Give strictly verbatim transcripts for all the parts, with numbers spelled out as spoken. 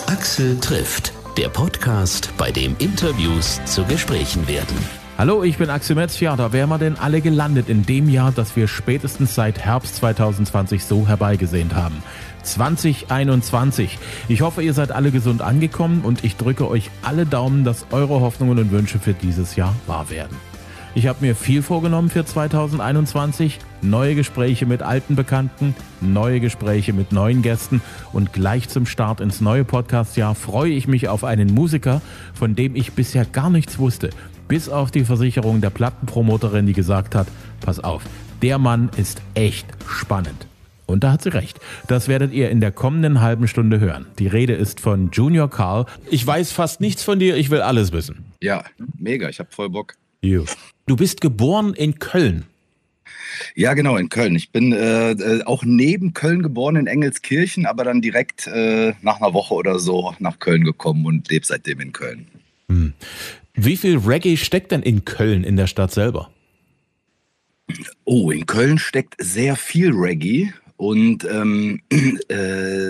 Axel trifft, der Podcast, bei dem Interviews zu Gesprächen werden. Hallo, ich bin Axel Metz. Ja, da wären wir denn alle gelandet in dem Jahr, das wir spätestens seit Herbst zwanzig zwanzig so herbeigesehnt haben. zwanzig einundzwanzig. Ich hoffe, ihr seid alle gesund angekommen und ich drücke euch alle Daumen, dass eure Hoffnungen und Wünsche für dieses Jahr wahr werden. Ich habe mir viel vorgenommen für zwanzig einundzwanzig. Neue Gespräche mit alten Bekannten, neue Gespräche mit neuen Gästen und gleich zum Start ins neue Podcast-Jahr freue ich mich auf einen Musiker, von dem ich bisher gar nichts wusste. Bis auf die Versicherung der Plattenpromoterin, die gesagt hat, pass auf, der Mann ist echt spannend. Und da hat sie recht. Das werdet ihr in der kommenden halben Stunde hören. Die Rede ist von Junior Karl. Ich weiß fast nichts von dir, ich will alles wissen. Ja, mega, ich habe voll Bock. You. Du bist geboren in Köln. Ja, genau, in Köln. Ich bin äh, auch neben Köln geboren, in Engelskirchen, aber dann direkt äh, nach einer Woche oder so nach Köln gekommen und lebe seitdem in Köln. Hm. Wie viel Reggae steckt denn in Köln, in der Stadt selber? Oh, in Köln steckt sehr viel Reggae und ähm, äh,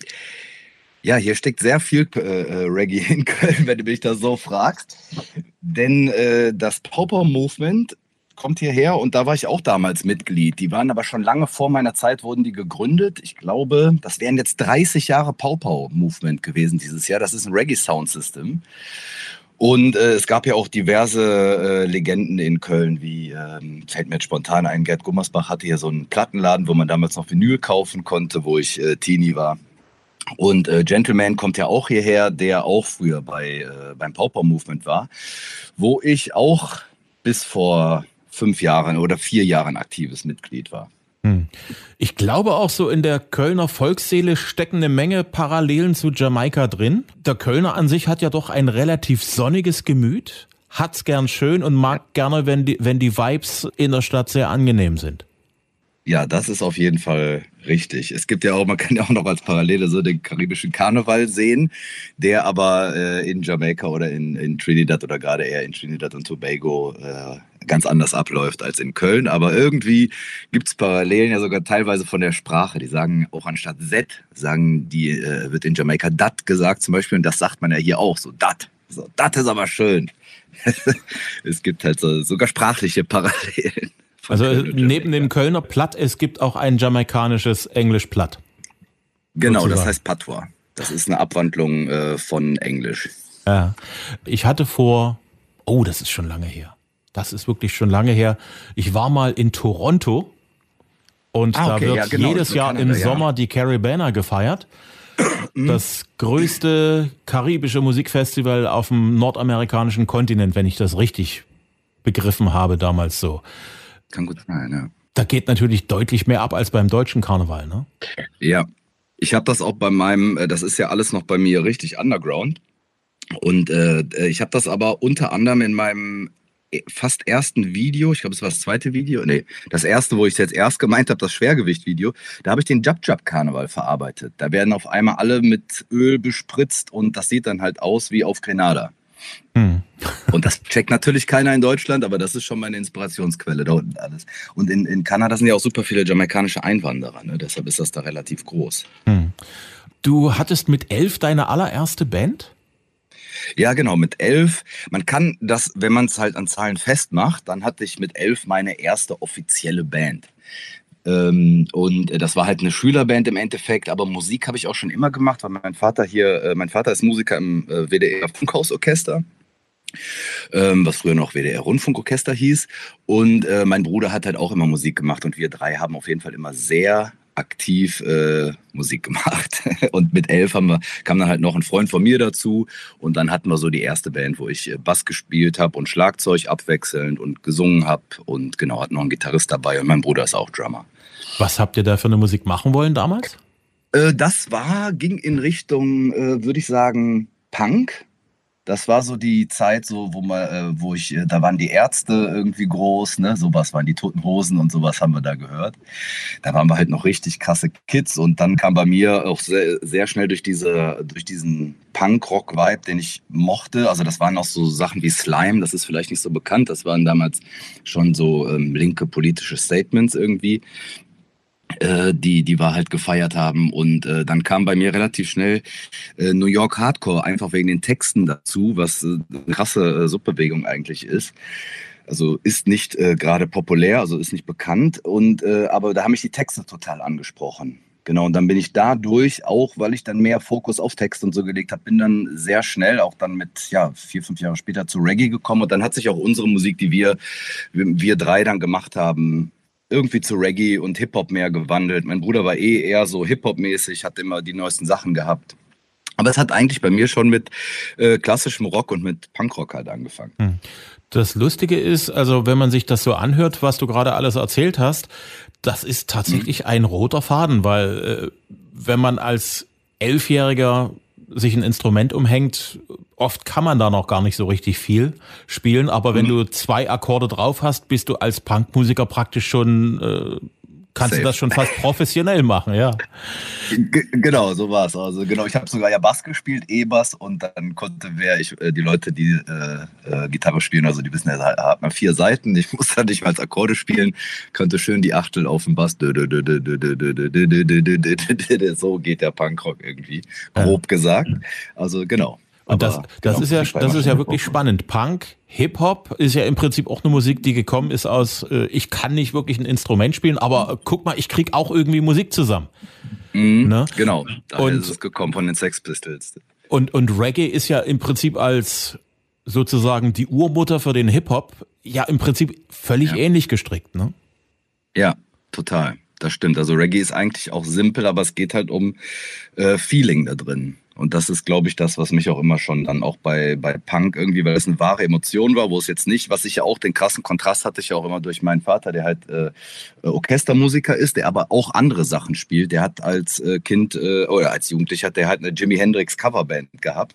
ja, hier steckt sehr viel äh, Reggae in Köln, wenn du mich das so fragst. Denn äh, das Pauper Movement kommt hierher und da war ich auch damals Mitglied. Die waren aber schon lange vor meiner Zeit, wurden die gegründet. Ich glaube, das wären jetzt dreißig Jahre Pauper Movement gewesen dieses Jahr. Das ist ein Reggae Sound System. Und äh, es gab ja auch diverse äh, Legenden in Köln, wie, ähm, fällt mir jetzt spontan ein, Gerd Gummersbach hatte hier so einen Plattenladen, wo man damals noch Vinyl kaufen konnte, wo ich äh, Teenie war. Und äh, Gentleman kommt ja auch hierher, der auch früher bei, äh, beim Pauper Movement war, wo ich auch bis vor fünf Jahren oder vier Jahren aktives Mitglied war. Hm. Ich glaube auch so in der Kölner Volksseele stecken eine Menge Parallelen zu Jamaika drin. Der Kölner an sich hat ja doch ein relativ sonniges Gemüt, hat's gern schön und mag gerne, wenn die, wenn die Vibes in der Stadt sehr angenehm sind. Ja, das ist auf jeden Fall richtig. Es gibt ja auch, man kann ja auch noch als Parallele so den karibischen Karneval sehen, der aber äh, in Jamaika oder in, in Trinidad oder gerade eher in Trinidad und Tobago äh, ganz anders abläuft als in Köln. Aber irgendwie gibt es Parallelen ja sogar teilweise von der Sprache. Die sagen auch anstatt Z, sagen die, äh, wird in Jamaika Dat gesagt zum Beispiel. Und das sagt man ja hier auch so, Dat. So, Dat ist aber schön. Es gibt halt so, sogar sprachliche Parallelen. Also neben dem Kölner Platt, es gibt auch ein jamaikanisches Englisch Platt. Genau, sozusagen. Das heißt Patois. Das ist eine Abwandlung äh, von Englisch. Ja, ich hatte vor, oh, das ist schon lange her. Das ist wirklich schon lange her. Ich war mal in Toronto und ah, okay, da wird ja, genau, jedes Jahr Kanada, im ja. Sommer die Caribana gefeiert. Das größte karibische Musikfestival auf dem nordamerikanischen Kontinent, wenn ich das richtig begriffen habe damals so. Kann gut sein, ja. Da geht natürlich deutlich mehr ab als beim deutschen Karneval, ne? Ja, ich habe das auch bei meinem, das ist ja alles noch bei mir richtig underground. Und äh, ich habe das aber unter anderem in meinem fast ersten Video, ich glaube, es war das zweite Video, nee, das erste, wo ich es jetzt erst gemeint habe, das Schwergewicht-Video, da habe ich den Jab-Jab-Karneval verarbeitet. Da werden auf einmal alle mit Öl bespritzt und das sieht dann halt aus wie auf Grenada. Hm. Und das checkt natürlich keiner in Deutschland, aber das ist schon meine Inspirationsquelle da unten alles. Und in, in Kanada sind ja auch super viele jamaikanische Einwanderer, ne? Deshalb ist das da relativ groß. Hm. Du hattest mit elf deine allererste Band? Ja, genau, mit elf. Man kann das, wenn man es halt an Zahlen festmacht, dann hatte ich mit elf meine erste offizielle Band. Ähm, und das war halt eine Schülerband im Endeffekt, aber Musik habe ich auch schon immer gemacht, weil mein Vater hier, äh, mein Vater ist Musiker im äh, W D R-Funkhausorchester, ähm, was früher noch W D R-Rundfunkorchester hieß. Und äh, mein Bruder hat halt auch immer Musik gemacht und wir drei haben auf jeden Fall immer sehr aktiv äh, Musik gemacht. Und mit elf haben wir, kam dann halt noch ein Freund von mir dazu und dann hatten wir so die erste Band, wo ich Bass gespielt habe und Schlagzeug abwechselnd und gesungen habe und genau, hatten noch einen Gitarrist dabei und mein Bruder ist auch Drummer. Was habt ihr da für eine Musik machen wollen damals? Äh, das war, ging in Richtung, äh, würde ich sagen, Punk. Das war so die Zeit, so, wo man, äh, wo ich, äh, da waren die Ärzte irgendwie groß, ne? Sowas waren die Toten Hosen und sowas haben wir da gehört. Da waren wir halt noch richtig krasse Kids und dann kam bei mir auch sehr, sehr schnell durch diese, durch diesen Punk-Rock-Vibe, den ich mochte. Also das waren auch so Sachen wie Slime, das ist vielleicht nicht so bekannt. Das waren damals schon so ähm, linke politische Statements irgendwie. äh, die, die wir halt gefeiert haben. Und äh, dann kam bei mir relativ schnell äh, New York Hardcore, einfach wegen den Texten dazu, was äh, eine krasse äh, Subbewegung eigentlich ist. Also ist nicht äh, gerade populär, also ist nicht bekannt. Und äh, aber da haben mich die Texte total angesprochen. Genau, und dann bin ich dadurch, auch weil ich dann mehr Fokus auf Text und so gelegt habe, bin dann sehr schnell, auch dann mit, ja, vier, fünf Jahre später zu Reggae gekommen. Und dann hat sich auch unsere Musik, die wir, wir, wir drei dann gemacht haben, irgendwie zu Reggae und Hip-Hop mehr gewandelt. Mein Bruder war eh eher so Hip-Hop-mäßig, hat immer die neuesten Sachen gehabt. Aber es hat eigentlich bei mir schon mit äh, klassischem Rock und mit Punkrock halt angefangen. Hm. Das Lustige ist, also wenn man sich das so anhört, was du gerade alles erzählt hast, das ist tatsächlich ein roter Faden, weil äh, wenn man als Elfjähriger sich ein Instrument umhängt, oft kann man da noch gar nicht so richtig viel spielen, aber wenn du zwei Akkorde drauf hast, bist du als Punkmusiker praktisch schon, äh, kannst Safe. du das schon fast professionell machen, ja. G genau, so war es. Also genau, ich habe sogar ja Bass gespielt, E-Bass, und dann konnte wer ich äh, die Leute, die äh, äh, Gitarre spielen, also die wissen ja, da hat man vier Seiten. Ich muss dann nicht mal als Akkorde spielen, könnte schön die Achtel auf dem Bass. So geht der Punkrock irgendwie, grob gesagt. Also genau. Und das, Aber, das genau, ist ja, Musik war das immer ist ja schon wirklich Hip-Hop. spannend. Punk, Hip-Hop ist ja im Prinzip auch eine Musik, die gekommen ist aus, äh, ich kann nicht wirklich ein Instrument spielen, aber äh, guck mal, ich krieg auch irgendwie Musik zusammen. Mhm, Ne? genau, daher Und- ist es gekommen von den Sex Pistols. Und, und Reggae ist ja im Prinzip als sozusagen die Urmutter für den Hip-Hop ja im Prinzip völlig Ja. ähnlich gestrickt, ne? Ja, total. Das stimmt. Also Reggae ist eigentlich auch simpel, aber es geht halt um äh, Feeling da drin. Und das ist, glaube ich, das, was mich auch immer schon dann auch bei, bei Punk irgendwie, weil es eine wahre Emotion war, wo es jetzt nicht, was ich ja auch, den krassen Kontrast hatte ich ja auch immer durch meinen Vater, der halt äh, Orchestermusiker ist, der aber auch andere Sachen spielt. Der hat als äh, Kind äh, oder als Jugendlicher hat der halt eine Jimi Hendrix Coverband gehabt.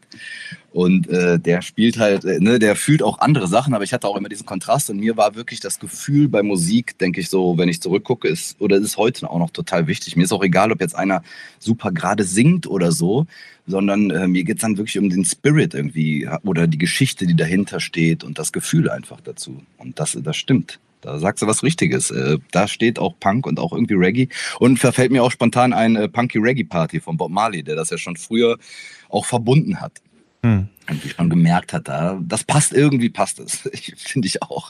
Und äh, der spielt halt, äh, ne, der fühlt auch andere Sachen, aber ich hatte auch immer diesen Kontrast, und mir war wirklich das Gefühl bei Musik, denke ich so, wenn ich zurückgucke, ist, oder ist heute auch noch total wichtig. Mir ist auch egal, ob jetzt einer super gerade singt oder so, sondern äh, mir geht's dann wirklich um den Spirit irgendwie oder die Geschichte, die dahinter steht, und das Gefühl einfach dazu. Und das, das stimmt. Da sagst du was Richtiges. Äh, da steht auch Punk und auch irgendwie Reggae. Und verfällt mir auch spontan ein äh, Punky Reggae Party von Bob Marley, der das ja schon früher auch verbunden hat. Hm. Und ich schon gemerkt hat, da, das passt, irgendwie passt es. Finde ich auch.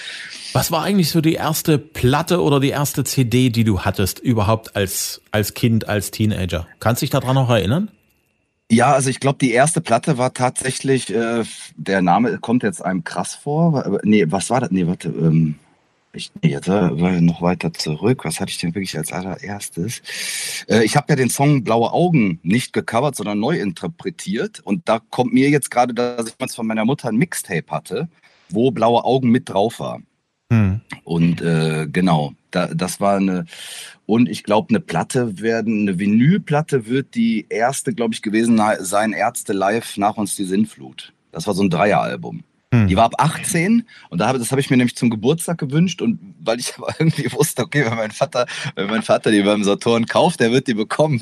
Was war eigentlich so die erste Platte oder die erste C D, die du hattest, überhaupt als, als Kind, als Teenager? Kannst du dich daran noch erinnern? Ja, also ich glaube, die erste Platte war tatsächlich, äh, der Name kommt jetzt einem krass vor. Aber, nee, was war das? Nee, warte, ähm, ich, nee, jetzt äh, war noch weiter zurück. Was hatte ich denn wirklich als allererstes? Äh, ich habe ja den Song Blaue Augen nicht gecovert, sondern neu interpretiert. Und da kommt mir jetzt gerade, dass ich mal von meiner Mutter ein Mixtape hatte, wo Blaue Augen mit drauf war. Hm. Und äh, genau, da, das war eine, und ich glaube, eine Platte werden, eine Vinylplatte wird die erste, glaube ich, gewesen sein, Ärzte live nach uns die Sinnflut. Das war so ein Dreieralbum. Hm. Die war ab achtzehn, und da habe, das habe ich mir nämlich zum Geburtstag gewünscht, und weil ich aber irgendwie wusste, okay, wenn mein Vater, wenn mein Vater die beim Saturn kauft, der wird die bekommen.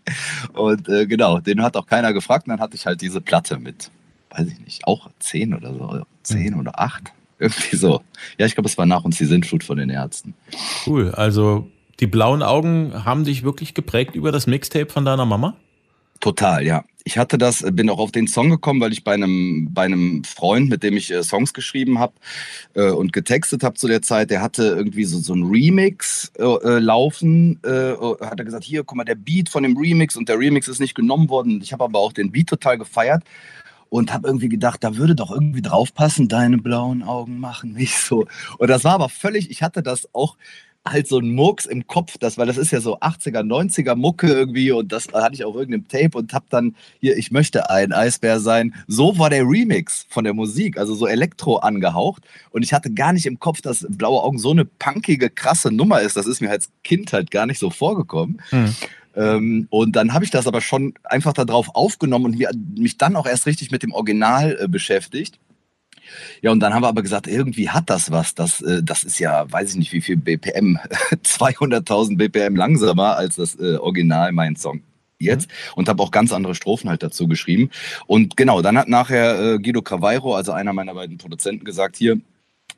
Und äh, genau, den hat auch keiner gefragt, und dann hatte ich halt diese Platte mit, weiß ich nicht, auch zehn oder so, zehn Hm. oder acht. Irgendwie so. Ja, ich glaube, es war nach uns die Sintflut von den Ärzten. Cool, also die blauen Augen haben dich wirklich geprägt über das Mixtape von deiner Mama? Total, ja. Ich hatte das, bin auch auf den Song gekommen, weil ich bei einem, bei einem Freund, mit dem ich äh, Songs geschrieben habe äh, und getextet habe zu der Zeit, der hatte irgendwie so, so ein Remix äh, äh, laufen, äh, hat er gesagt, hier, guck mal, der Beat von dem Remix, und der Remix ist nicht genommen worden. Ich habe aber auch den Beat total gefeiert. Und habe irgendwie gedacht, da würde doch irgendwie draufpassen, deine blauen Augen machen mich so. Und das war aber völlig, ich hatte das auch halt so ein Murks im Kopf, das, weil das ist ja so achtziger, neunziger Mucke irgendwie, und das hatte ich auf irgendeinem Tape und hab dann hier, ich möchte ein Eisbär sein. So war der Remix von der Musik, also so Elektro angehaucht. Und ich hatte gar nicht im Kopf, dass Blaue Augen so eine punkige, krasse Nummer ist. Das ist mir als Kind halt gar nicht so vorgekommen. Hm. Ähm, und dann habe ich das aber schon einfach darauf aufgenommen und mir, mich dann auch erst richtig mit dem Original äh, beschäftigt. Ja, und dann haben wir aber gesagt, irgendwie hat das was. Das, äh, das ist ja, weiß ich nicht, wie viel B P M, zweihunderttausend B P M langsamer als das äh, Original, mein Song jetzt. Mhm. Und habe auch ganz andere Strophen halt dazu geschrieben. Und genau, dann hat nachher äh, Guido Cavairo, also einer meiner beiden Produzenten, gesagt, hier,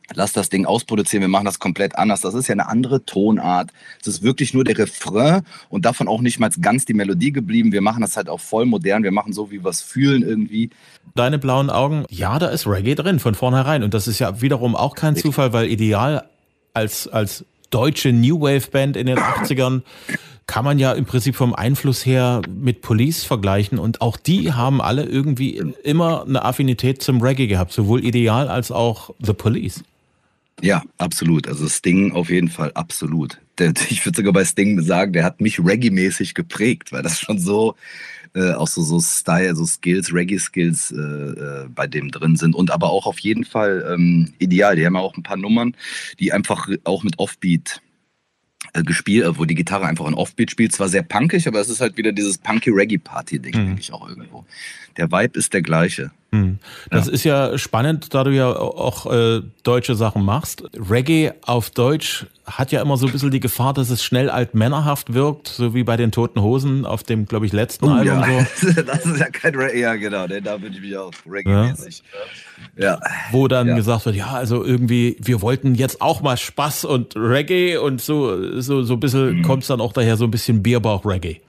lass das Ding ausproduzieren, wir machen das komplett anders. Das ist ja eine andere Tonart. Es ist wirklich nur der Refrain und davon auch nicht mal ganz die Melodie geblieben. Wir machen das halt auch voll modern. Wir machen so, wie wir es fühlen irgendwie. Deine blauen Augen, ja, da ist Reggae drin von vornherein. Und das ist ja wiederum auch kein Zufall, weil Ideal als, als deutsche New Wave Band in den achtzigern kann man ja im Prinzip vom Einfluss her mit Police vergleichen. Und auch die haben alle irgendwie immer eine Affinität zum Reggae gehabt, sowohl Ideal als auch The Police. Ja, absolut. Also Sting auf jeden Fall, absolut. Der, ich würde sogar bei Sting sagen, der hat mich Reggae-mäßig geprägt, weil das schon so, äh, auch so, so Style, so Skills, Reggae-Skills äh, äh, bei dem drin sind. Und aber auch auf jeden Fall ähm, Ideal. Die haben ja auch ein paar Nummern, die einfach auch mit Offbeat äh, gespielt, wo die Gitarre einfach ein Offbeat spielt. Zwar sehr punkig, aber es ist halt wieder dieses punky-Reggae-Party-Ding, mhm. denke ich auch irgendwo. Der Vibe ist der gleiche. Das ja. ist ja spannend, da du ja auch äh, deutsche Sachen machst. Reggae auf Deutsch hat ja immer so ein bisschen die Gefahr, dass es schnell altmännerhaft wirkt, so wie bei den Toten Hosen auf dem, glaube ich, letzten oh, Album. Ja. So. Das ist ja kein Reggae, ja genau, da bin ich mich auch Reggae-mäßig. Ja. Ja. Wo dann ja. gesagt wird, ja, also irgendwie, wir wollten jetzt auch mal Spaß und Reggae und so, so, so ein bisschen mhm. kommt es dann auch daher, so ein bisschen Bierbauch-Reggae.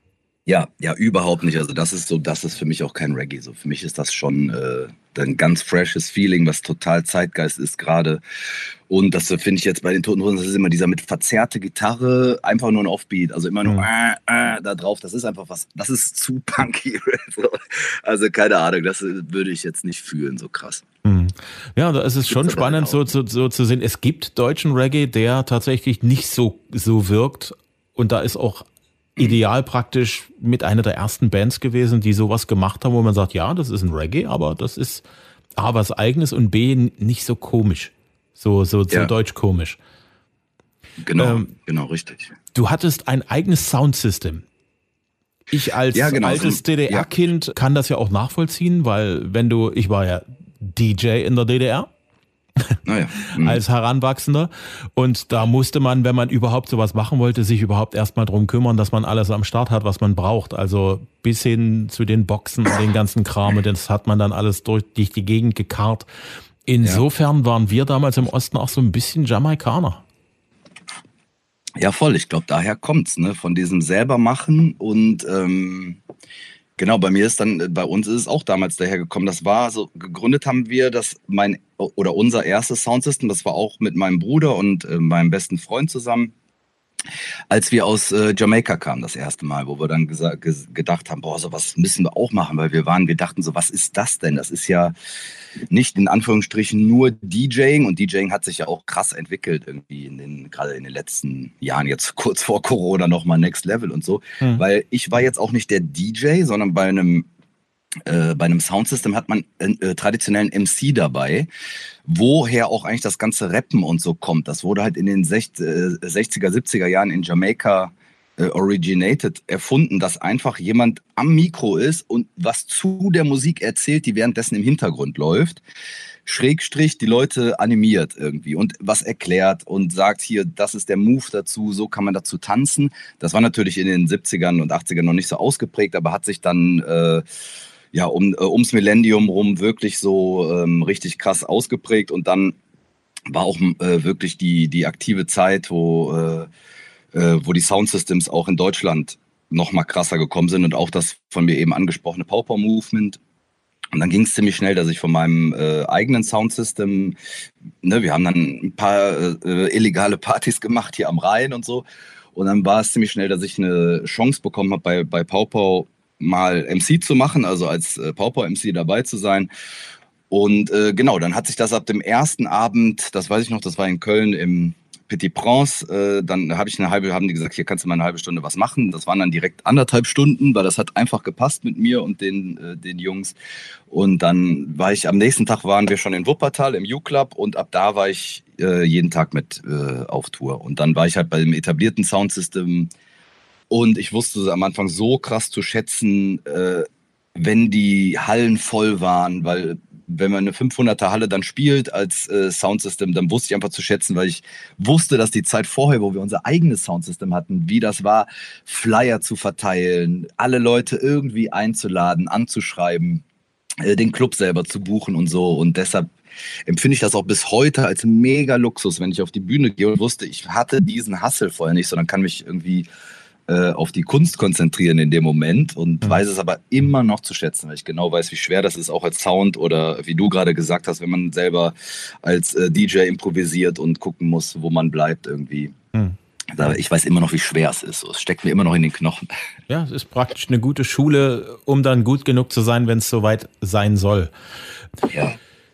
Ja, ja, überhaupt nicht. Also das ist so, das ist für mich auch kein Reggae. So für mich ist das schon äh, ein ganz freshes Feeling, was total Zeitgeist ist gerade. Und das finde ich jetzt bei den Toten Hosen, das ist immer dieser mit verzerrte Gitarre, einfach nur ein Offbeat, also immer nur mhm. äh, äh, da drauf. Das ist einfach was, das ist zu punky. Also keine Ahnung, das würde ich jetzt nicht fühlen, so krass. Mhm. Ja, da ist es schon spannend, so, so, so zu sehen. Es gibt deutschen Reggae, der tatsächlich nicht so, so wirkt. Und da ist auch Ideal praktisch mit einer der ersten Bands gewesen, die sowas gemacht haben, wo man sagt, ja, das ist ein Reggae, aber das ist A, was Eigenes und B, nicht so komisch. So, so, so ja. deutsch komisch. Genau, ähm, genau, richtig. Du hattest ein eigenes Soundsystem. Ich als ja, genau. altes D D R-Kind ja. kann das ja auch nachvollziehen, weil wenn du, ich war ja D J in der D D R. Naja. Mhm. als Heranwachsender. Und da musste man, wenn man überhaupt sowas machen wollte, sich überhaupt erstmal drum kümmern, dass man alles am Start hat, was man braucht. Also bis hin zu den Boxen und den ganzen Kram. Und das hat man dann alles durch, durch die Gegend gekarrt. Insofern ja. waren wir damals im Osten auch so ein bisschen Jamaikaner. Ja, voll. Ich glaube, daher kommt's, ne? Von diesem selber machen und ähm genau, bei mir ist dann, bei uns ist es auch damals daher gekommen. Das war so, gegründet haben wir das, mein, oder unser erstes Soundsystem, das war auch mit meinem Bruder und äh, meinem besten Freund zusammen, als wir aus äh, Jamaika kamen, das erste Mal, wo wir dann gesa- ges- gedacht haben, boah, sowas müssen wir auch machen, weil wir waren, wir dachten so, was ist das denn? Das ist ja nicht in Anführungsstrichen nur DJing und DJing hat sich ja auch krass entwickelt irgendwie in den, gerade in den letzten Jahren, jetzt kurz vor Corona nochmal Next Level und so, mhm. weil ich war jetzt auch nicht der D J, sondern bei einem Äh, bei einem Soundsystem hat man einen äh, traditionellen M C dabei, woher auch eigentlich das ganze Rappen und so kommt. Das wurde halt in den sechziger, siebziger Jahren in Jamaika äh, originated, erfunden, dass einfach jemand am Mikro ist und was zu der Musik erzählt, die währenddessen im Hintergrund läuft. Schrägstrich die Leute animiert irgendwie und was erklärt und sagt hier, das ist der Move dazu, so kann man dazu tanzen. Das war natürlich in den siebzigern und achtzigern noch nicht so ausgeprägt, aber hat sich dann äh, ja um, äh, ums Millennium rum wirklich so ähm, richtig krass ausgeprägt und dann war auch äh, wirklich die, die aktive Zeit, wo, äh, äh, wo die Soundsystems auch in Deutschland noch mal krasser gekommen sind und auch das von mir eben angesprochene Power-Movement. Und dann ging es ziemlich schnell, dass ich von meinem äh, eigenen Soundsystem, ne, wir haben dann ein paar äh, illegale Partys gemacht hier am Rhein und so. Und dann war es ziemlich schnell, dass ich eine Chance bekommen habe, bei, bei Paupau mal M C zu machen, also als äh, Paupau-M C dabei zu sein. Und äh, genau, dann hat sich das ab dem ersten Abend, das weiß ich noch, das war in Köln im Petit Prince, äh, dann habe ich eine halbe, haben die gesagt, hier kannst du mal eine halbe Stunde was machen. Das waren dann direkt anderthalb Stunden, weil das hat einfach gepasst mit mir und den, äh, den Jungs. Und dann war ich, am nächsten Tag waren wir schon in Wuppertal im U-Club und ab da war ich äh, jeden Tag mit äh, auf Tour. Und dann war ich halt bei dem etablierten Soundsystem und ich wusste am Anfang so krass zu schätzen, äh, wenn die Hallen voll waren, weil wenn man eine fünfhunderter Halle dann spielt als äh, Soundsystem, dann wusste ich einfach zu schätzen, weil ich wusste, dass die Zeit vorher, wo wir unser eigenes Soundsystem hatten, wie das war, Flyer zu verteilen, alle Leute irgendwie einzuladen, anzuschreiben, äh, den Club selber zu buchen und so. Und deshalb empfinde ich das auch bis heute als mega Luxus, wenn ich auf die Bühne gehe und wusste, ich hatte diesen Hustle vorher nicht, sondern kann mich irgendwie äh, auf die Kunst konzentrieren in dem Moment und mhm. weiß es aber immer noch zu schätzen, weil ich genau weiß, wie schwer das ist, auch als Sound oder wie du gerade gesagt hast, wenn man selber als äh, D J improvisiert und gucken muss, wo man bleibt irgendwie. Mhm. Ich weiß immer noch, wie schwer es ist. Es steckt mir immer noch in den Knochen. Ja, es ist praktisch eine gute Schule, um dann gut genug zu sein, wenn es soweit sein soll. Ja.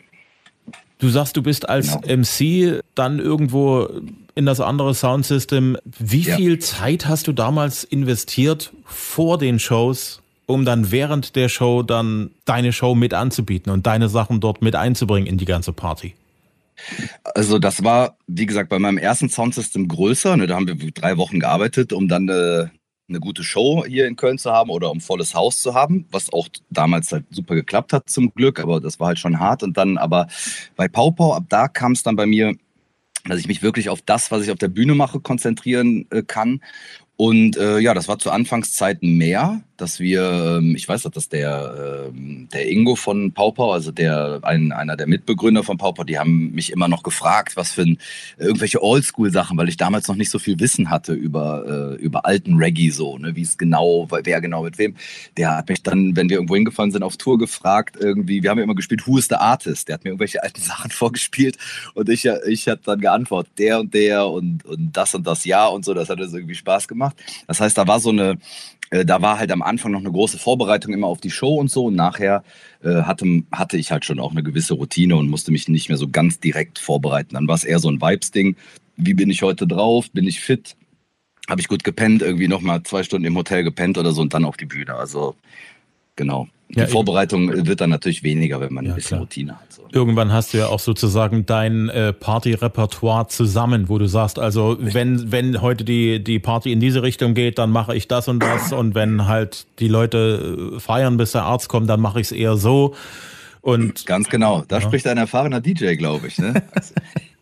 Du sagst, du bist als genau. M C dann irgendwo in das andere Soundsystem. Wie ja. viel Zeit hast du damals investiert vor den Shows, um dann während der Show dann deine Show mit anzubieten und deine Sachen dort mit einzubringen in die ganze Party? Also das war, wie gesagt, bei meinem ersten Soundsystem größer. Ne, da haben wir drei Wochen gearbeitet, um dann eine, eine gute Show hier in Köln zu haben oder um volles Haus zu haben, was auch damals halt super geklappt hat zum Glück, aber das war halt schon hart. Und dann aber bei Pau Pau, ab da kam es dann bei mir, dass ich mich wirklich auf das, was ich auf der Bühne mache, konzentrieren äh, kann. Und äh, ja, das war zu Anfangszeiten mehr, dass wir, ähm, ich weiß, dass der, ähm, der Ingo von Pau Pau, also der, ein, einer der Mitbegründer von Pau Pau, die haben mich immer noch gefragt, was für ein, irgendwelche Oldschool-Sachen, weil ich damals noch nicht so viel Wissen hatte über, äh, über alten Reggae so, ne, wie es genau, wer genau mit wem. Der hat mich dann, wenn wir irgendwo hingefahren sind, auf Tour gefragt, irgendwie, wir haben ja immer gespielt, Who is the Artist? Der hat mir irgendwelche alten Sachen vorgespielt und ich, ich habe dann geantwortet, der und der und, und das und das Jahr und so, das hat uns irgendwie Spaß gemacht. Das heißt, da war so eine, äh, da war halt am Anfang noch eine große Vorbereitung immer auf die Show und so. Und nachher äh, hatte, hatte ich halt schon auch eine gewisse Routine und musste mich nicht mehr so ganz direkt vorbereiten. Dann war es eher so ein Vibes-Ding. Wie bin ich heute drauf? Bin ich fit? Habe ich gut gepennt? Irgendwie nochmal zwei Stunden im Hotel gepennt oder so und dann auf die Bühne. Also genau. Die ja, Vorbereitung eben. wird dann natürlich weniger, wenn man ja, ein bisschen klar. Routine hat. So. Irgendwann hast du ja auch sozusagen dein äh, Party-Repertoire zusammen, wo du sagst, also wenn wenn heute die die Party in diese Richtung geht, dann mache ich das und das und wenn halt die Leute feiern, bis der Arzt kommt, dann mache ich es eher so. Und ganz genau, da ja. spricht ein erfahrener D J, glaube ich. Ne? Also,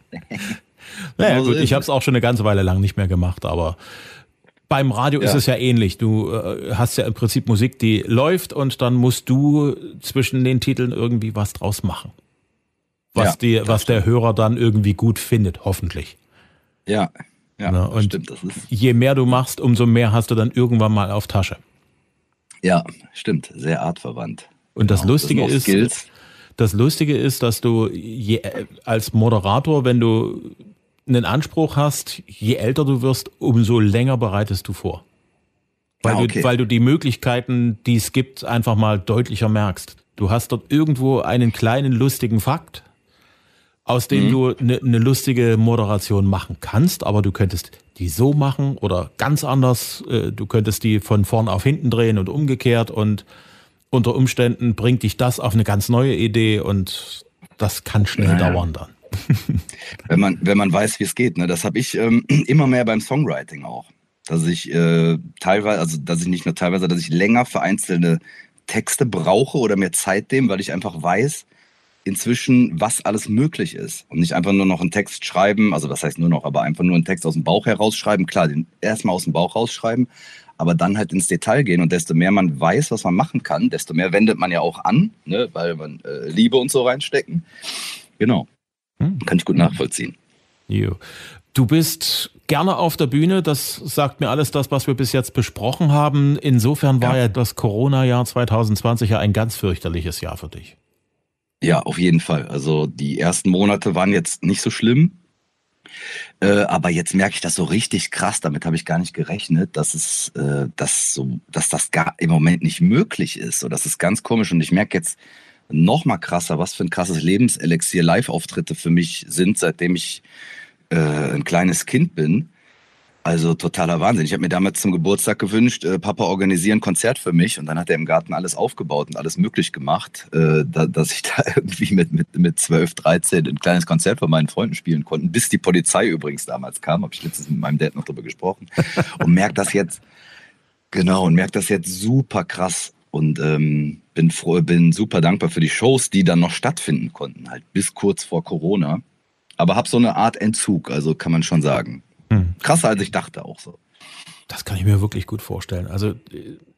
naja, gut, ich habe es auch schon eine ganze Weile lang nicht mehr gemacht, aber beim Radio ja. ist es ja ähnlich. Du äh, hast ja im Prinzip Musik, die läuft und dann musst du zwischen den Titeln irgendwie was draus machen. Was, ja, die, was der Hörer dann irgendwie gut findet, hoffentlich. Ja, ja, Na, und stimmt. Das ist je mehr du machst, umso mehr hast du dann irgendwann mal auf Tasche. Ja, stimmt. Sehr artverwandt. Und das genau, Lustige das ist, das Lustige ist, dass du je, als Moderator, wenn du einen Anspruch hast, je älter du wirst, umso länger bereitest du vor. Weil, ah, okay. du, weil du die Möglichkeiten, die es gibt, einfach mal deutlicher merkst. Du hast dort irgendwo einen kleinen lustigen Fakt, aus dem mhm. du eine ne lustige Moderation machen kannst, aber du könntest die so machen oder ganz anders. Du könntest die von vorn auf hinten drehen und umgekehrt und unter Umständen bringt dich das auf eine ganz neue Idee und das kann schnell naja. dauern dann. Wenn man, wenn man weiß, wie es geht, ne? Das habe ich ähm, immer mehr beim Songwriting auch. Dass ich äh, teilweise, also dass ich nicht nur teilweise, dass ich länger für einzelne Texte brauche oder mehr Zeit dem, weil ich einfach weiß, inzwischen, was alles möglich ist. Und nicht einfach nur noch einen Text schreiben, also das heißt nur noch, aber einfach nur einen Text aus dem Bauch herausschreiben. Klar, den erstmal aus dem Bauch rausschreiben, aber dann halt ins Detail gehen. Und desto mehr man weiß, was man machen kann, desto mehr wendet man ja auch an, ne? Weil man äh, Liebe und so reinstecken. Genau. Kann ich gut nachvollziehen. Jo. Du bist gerne auf der Bühne, das sagt mir alles das, was wir bis jetzt besprochen haben. Insofern war ja, ja das Corona-Jahr zwanzig zwanzig ja ein ganz fürchterliches Jahr für dich. Ja, auf jeden Fall. Also die ersten Monate waren jetzt nicht so schlimm, äh, aber jetzt merke ich das so richtig krass, damit habe ich gar nicht gerechnet, dass es, äh, dass so, dass das gar im Moment nicht möglich ist. So, das ist ganz komisch und ich merke jetzt noch mal krasser, was für ein krasses Lebenselixier Live-Auftritte für mich sind, seitdem ich äh, ein kleines Kind bin. Also totaler Wahnsinn. Ich habe mir damals zum Geburtstag gewünscht, äh, Papa, organisiere ein Konzert für mich. Und dann hat er im Garten alles aufgebaut und alles möglich gemacht, äh, da, dass ich da irgendwie mit, mit, mit zwölf, dreizehn ein kleines Konzert von meinen Freunden spielen konnte. Bis die Polizei übrigens damals kam, habe ich letztens mit meinem Dad noch drüber gesprochen. Und merke das jetzt, genau, und merke das jetzt super krass. Und ähm, bin froh, bin super dankbar für die Shows, die dann noch stattfinden konnten, halt bis kurz vor Corona. Aber habe so eine Art Entzug, also kann man schon sagen. Hm. Krasser als ich dachte auch so. Das kann ich mir wirklich gut vorstellen. Also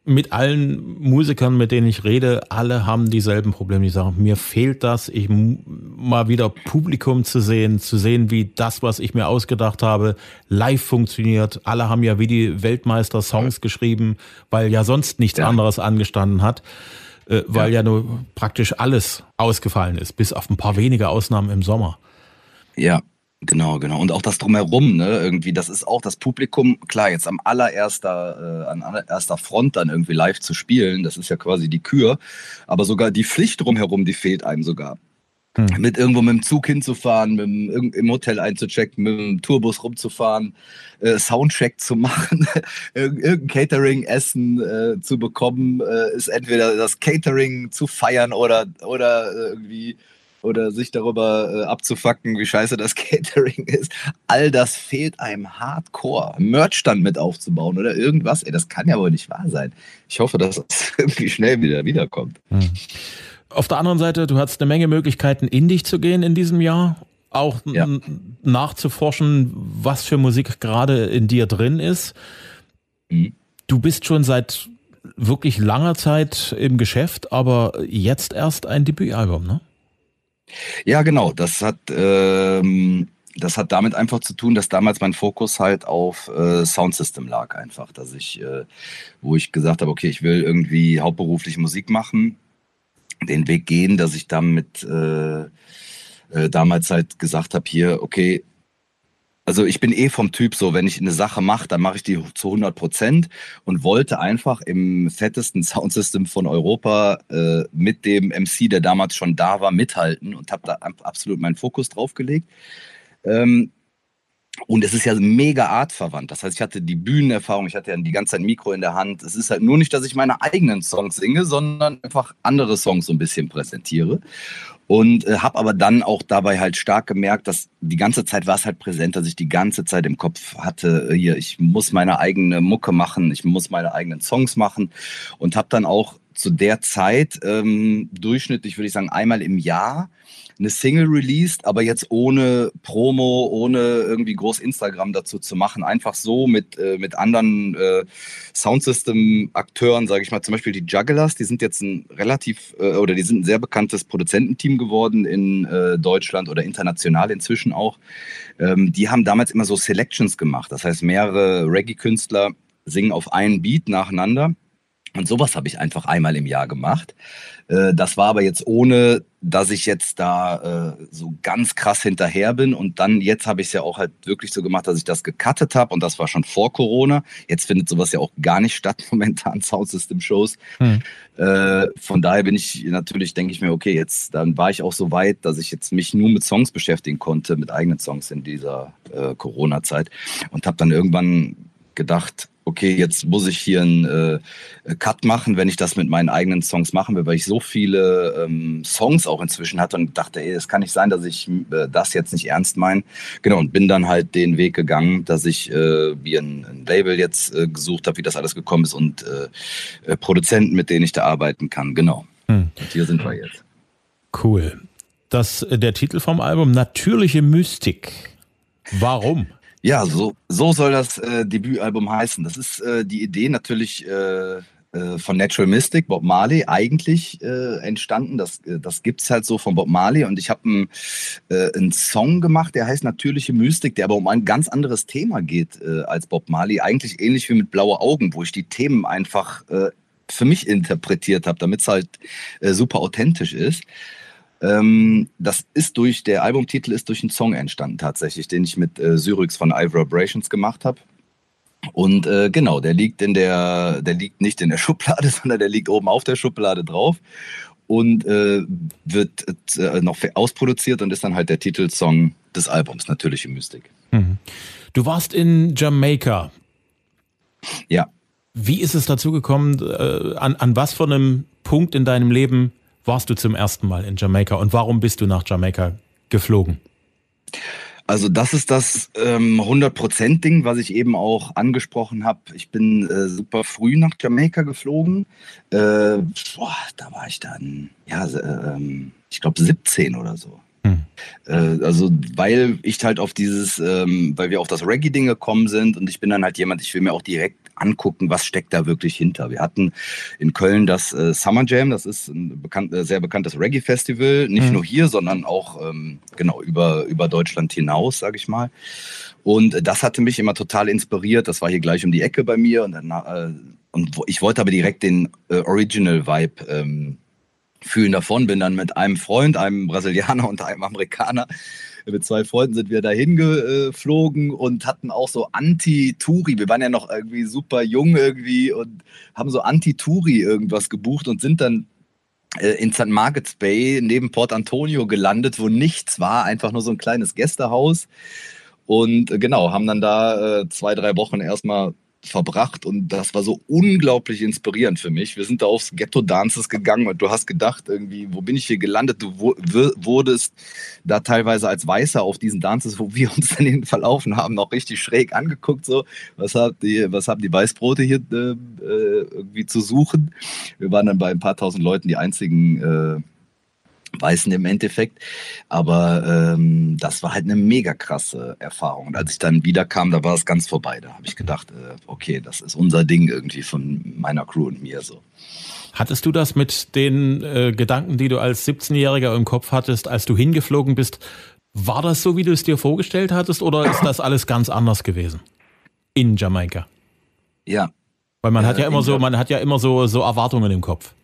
mit allen Musikern, mit denen ich rede, alle haben dieselben Probleme. Die sagen, mir fehlt das, ich mal wieder Publikum zu sehen, zu sehen, wie das, was ich mir ausgedacht habe, live funktioniert. Alle haben ja wie die Weltmeister Songs geschrieben, weil ja sonst nichts ja. anderes angestanden hat, äh, weil ja. ja nur praktisch alles ausgefallen ist, bis auf ein paar wenige Ausnahmen im Sommer. Ja. Genau, genau. Und auch das Drumherum, ne, irgendwie, das ist auch das Publikum, klar, jetzt am allererster, äh, an allererster Front dann irgendwie live zu spielen, das ist ja quasi die Kür, aber sogar die Pflicht drumherum, die fehlt einem sogar. Hm. Mit irgendwo mit dem Zug hinzufahren, mit dem, im Hotel einzuchecken, mit dem Tourbus rumzufahren, äh, Soundcheck zu machen, irgendein Catering, Essen äh, zu bekommen, äh, ist entweder das Catering zu feiern oder, oder irgendwie oder sich darüber äh, abzufacken, wie scheiße das Catering ist. All das fehlt einem hardcore. Merchstand mit aufzubauen oder irgendwas. Ey, das kann ja wohl nicht wahr sein. Ich hoffe, dass es irgendwie schnell wieder wiederkommt. Hm. Auf der anderen Seite, du hattest eine Menge Möglichkeiten, in dich zu gehen in diesem Jahr. Auch ja. n- nachzuforschen, was für Musik gerade in dir drin ist. Mhm. Du bist schon seit wirklich langer Zeit im Geschäft, aber jetzt erst ein Debütalbum, ne? Ja, genau. Das hat, ähm, das hat damit einfach zu tun, dass damals mein Fokus halt auf äh, Soundsystem lag einfach. Dass ich, äh, wo ich gesagt habe, okay, ich will irgendwie hauptberuflich Musik machen, den Weg gehen, dass ich damit äh, äh, damals halt gesagt habe, hier, okay, also ich bin eh vom Typ so, wenn ich eine Sache mache, dann mache ich die zu hundert Prozent und wollte einfach im fettesten Soundsystem von Europa äh, mit dem M C, der damals schon da war, mithalten und habe da absolut meinen Fokus drauf gelegt. Ähm, und es ist ja mega artverwandt. Das heißt, ich hatte die Bühnenerfahrung, ich hatte ja die ganze Zeit ein Mikro in der Hand. Es ist halt nur nicht, dass ich meine eigenen Songs singe, sondern einfach andere Songs so ein bisschen präsentiere. Und äh, habe aber dann auch dabei halt stark gemerkt, dass die ganze Zeit war es halt präsent, dass ich die ganze Zeit im Kopf hatte, äh, hier, ich muss meine eigene Mucke machen, ich muss meine eigenen Songs machen und habe dann auch zu der Zeit ähm, durchschnittlich, würde ich sagen, einmal im Jahr eine Single released, aber jetzt ohne Promo, ohne irgendwie groß Instagram dazu zu machen. Einfach so mit, äh, mit anderen äh, Soundsystem-Akteuren, sage ich mal, zum Beispiel die Jugglers, die sind jetzt ein relativ, äh, oder die sind ein sehr bekanntes Produzententeam geworden in äh, Deutschland oder international inzwischen auch. Ähm, die haben damals immer so Selections gemacht. Das heißt, mehrere Reggae-Künstler singen auf einen Beat nacheinander. Und sowas habe ich einfach einmal im Jahr gemacht. Das war aber jetzt ohne, dass ich jetzt da äh, so ganz krass hinterher bin. Und dann, jetzt habe ich es ja auch halt wirklich so gemacht, dass ich das gecuttet habe. Und das war schon vor Corona. Jetzt findet sowas ja auch gar nicht statt momentan, Soundsystem-Shows. Hm. Äh, von daher bin ich natürlich, denke ich mir, okay, jetzt dann war ich auch so weit, dass ich jetzt mich nur mit Songs beschäftigen konnte, mit eigenen Songs in dieser äh, Corona-Zeit. Und habe dann irgendwann gedacht, okay, jetzt muss ich hier einen äh, Cut machen, wenn ich das mit meinen eigenen Songs machen will, weil ich so viele ähm, Songs auch inzwischen hatte und dachte, ey, es kann nicht sein, dass ich äh, das jetzt nicht ernst meine. Genau, und bin dann halt den Weg gegangen, dass ich äh, wie ein, ein Label jetzt äh, gesucht habe, wie das alles gekommen ist und äh, äh, Produzenten, mit denen ich da arbeiten kann. Genau. Hm. Und hier sind wir jetzt. Cool. Das, der Titel vom Album, Natürliche Mystik. Warum? Ja, so, so soll das äh, Debütalbum heißen. Das ist äh, die Idee natürlich äh, äh, von Natural Mystic, Bob Marley, eigentlich äh, entstanden. Das, äh, das gibt's halt so von Bob Marley. Und ich habe einen äh, einen Song gemacht, der heißt Natürliche Mystik, der aber um ein ganz anderes Thema geht äh, als Bob Marley. Eigentlich ähnlich wie mit Blaue Augen, wo ich die Themen einfach äh, für mich interpretiert habe, damit es halt äh, super authentisch ist. Das ist durch, der Albumtitel ist durch einen Song entstanden tatsächlich, den ich mit äh, Syryx von Ivy Vibrations gemacht habe. Und äh, genau, der liegt in der, der liegt nicht in der Schublade, sondern der liegt oben auf der Schublade drauf und äh, wird äh, noch ausproduziert und ist dann halt der Titelsong des Albums, Natürliche Mystik. Mhm. Du warst in Jamaika. Ja. Wie ist es dazu gekommen, äh, an, an was für einem Punkt in deinem Leben warst du zum ersten Mal in Jamaika und warum bist du nach Jamaika geflogen? Also das ist das ähm, hundert Prozent Ding, was ich eben auch angesprochen habe. Ich bin äh, super früh nach Jamaika geflogen. Äh, boah, da war ich dann, ja, äh, ich glaube siebzehn oder so. Hm. Äh, also weil ich halt auf dieses, ähm, weil wir auf das Reggae-Ding gekommen sind und ich bin dann halt jemand, ich will mir auch direkt angucken, was steckt da wirklich hinter. Wir hatten in Köln das äh, Summer Jam, das ist ein bekannt, äh, sehr bekanntes Reggae-Festival, nicht mhm. nur hier, sondern auch ähm, genau über, über Deutschland hinaus, sage ich mal. Und äh, das hatte mich immer total inspiriert. Das war hier gleich um die Ecke bei mir und, dann, äh, und ich wollte aber direkt den äh, Original-Vibe ähm, fühlen davon, bin dann mit einem Freund, einem Brasilianer und einem Amerikaner, mit zwei Freunden sind wir da hingeflogen und hatten auch so Anti-Touri. Wir waren ja noch irgendwie super jung irgendwie und haben so Anti-Touri irgendwas gebucht und sind dann äh, in Sankt Margaret's Bay neben Port Antonio gelandet, wo nichts war, einfach nur so ein kleines Gästehaus. Und äh, genau, haben dann da äh, zwei, drei Wochen erstmal verbracht und das war so unglaublich inspirierend für mich. Wir sind da aufs Ghetto-Dances gegangen und du hast gedacht irgendwie, wo bin ich hier gelandet? Du wurdest da teilweise als Weißer auf diesen Dances, wo wir uns dann verlaufen haben, noch richtig schräg angeguckt. So, was habt ihr, was haben die Weißbrote hier äh, irgendwie zu suchen? Wir waren dann bei ein paar tausend Leuten die einzigen äh, Weißen im Endeffekt, aber ähm, das war halt eine mega krasse Erfahrung. Und als ich dann wiederkam, da war es ganz vorbei. Da habe ich gedacht, äh, okay, das ist unser Ding irgendwie von meiner Crew und mir so. Hattest du das mit den äh, Gedanken, die du als siebzehnjähriger im Kopf hattest, als du hingeflogen bist? War das so, wie du es dir vorgestellt hattest, oder ist das alles ganz anders gewesen in Jamaika? Ja. Weil man ja, hat ja immer so, man hat ja immer so, so Erwartungen im Kopf.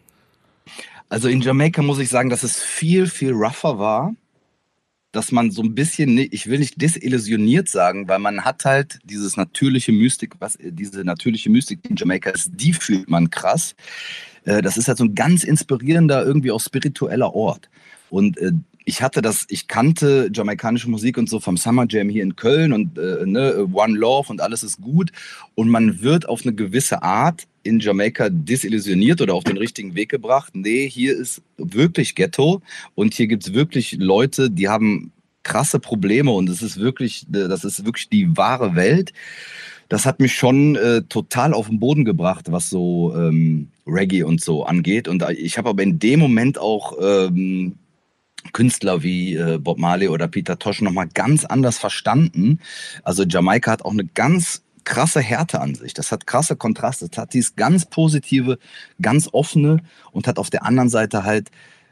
Also in Jamaika muss ich sagen, dass es viel, viel rougher war, dass man so ein bisschen, ich will nicht desillusioniert sagen, weil man hat halt dieses natürliche Mystik, was diese natürliche Mystik in Jamaika ist, die fühlt man krass. Das ist halt so ein ganz inspirierender, irgendwie auch spiritueller Ort. Und ich hatte das, ich kannte jamaikanische Musik und so vom Summer Jam hier in Köln und äh, ne, One Love und alles ist gut. Und man wird auf eine gewisse Art in Jamaika desillusioniert oder auf den richtigen Weg gebracht. Nee, hier ist wirklich Ghetto und hier gibt es wirklich Leute, die haben krasse Probleme und es ist wirklich, das ist wirklich die wahre Welt. Das hat mich schon äh, total auf den Boden gebracht, was so ähm, Reggae und so angeht. Und ich habe aber in dem Moment auch ähm, Künstler wie äh, Bob Marley oder Peter Tosh nochmal ganz anders verstanden. Also Jamaika hat auch eine ganz krasse Härte an sich. Das hat krasse Kontraste. Das hat dieses ganz positive, ganz offene und hat auf der anderen Seite halt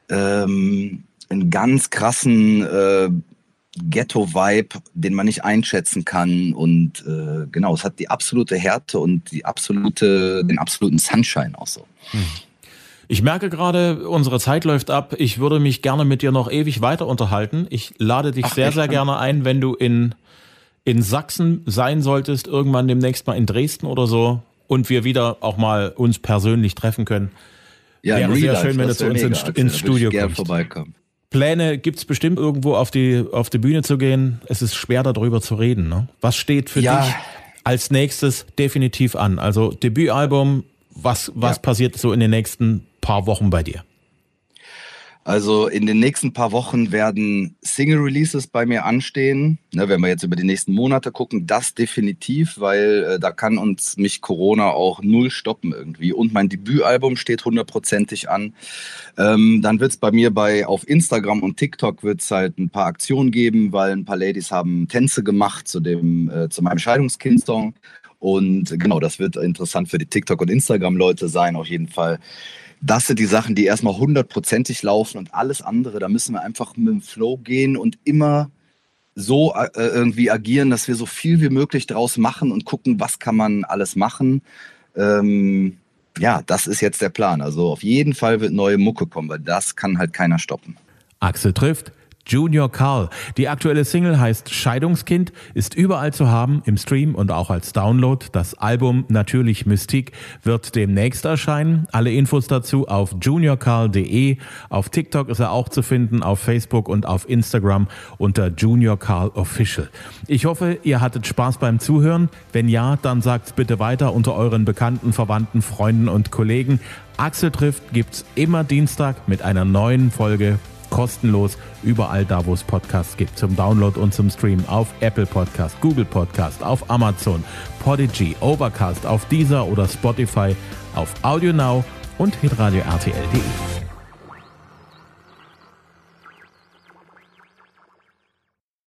ähm, einen ganz krassen äh, Ghetto-Vibe, den man nicht einschätzen kann. Und äh, genau, es hat die absolute Härte und die absolute, den absoluten Sunshine auch so. Hm. Ich merke gerade, unsere Zeit läuft ab. Ich würde mich gerne mit dir noch ewig weiter unterhalten. Ich lade dich Ach, sehr, sehr gerne ein, wenn du in, in Sachsen sein solltest, irgendwann demnächst mal in Dresden oder so und wir wieder auch mal uns persönlich treffen können. Ja, wäre sehr life, schön, wenn du zu uns ins, ins Studio kommst. Vorbeikommen. Pläne gibt's bestimmt irgendwo auf die, auf die Bühne zu gehen. Es ist schwer, darüber zu reden. Ne? Was steht für ja. dich als nächstes definitiv an? Also Debütalbum, was, was ja. passiert so in den nächsten paar Wochen bei dir? Also in den nächsten paar Wochen werden Single-Releases bei mir anstehen. Ne, wenn wir jetzt über die nächsten Monate gucken, das definitiv, weil äh, da kann uns mich Corona auch null stoppen irgendwie. Und mein Debütalbum steht hundertprozentig an. Ähm, dann wird es bei mir bei auf Instagram und TikTok wird's halt ein paar Aktionen geben, weil ein paar Ladies haben Tänze gemacht zu dem äh, zu meinem Scheidungskind-Song. Und genau, das wird interessant für die TikTok- und Instagram-Leute sein, auf jeden Fall. Das sind die Sachen, die erstmal hundertprozentig laufen und alles andere, da müssen wir einfach mit dem Flow gehen und immer so äh, irgendwie agieren, dass wir so viel wie möglich draus machen und gucken, was kann man alles machen. Ähm, ja, das ist jetzt der Plan. Also auf jeden Fall wird neue Mucke kommen, weil das kann halt keiner stoppen. Axel trifft Junior Carl. Die aktuelle Single heißt Scheidungskind, ist überall zu haben, im Stream und auch als Download. Das Album Natürlich Mystik wird demnächst erscheinen. Alle Infos dazu auf junior carl punkt de. Auf TikTok ist er auch zu finden, auf Facebook und auf Instagram unter Junior Carl Official. Ich hoffe, ihr hattet Spaß beim Zuhören. Wenn ja, dann sagt's bitte weiter unter euren Bekannten, Verwandten, Freunden und Kollegen. Axel trifft gibt's immer Dienstag mit einer neuen Folge kostenlos überall da, wo es Podcasts gibt, zum Download und zum Stream auf Apple Podcast, Google Podcast, auf Amazon, Podigy, Overcast, auf Deezer oder Spotify, auf AudioNow und hitradio R T L punkt de.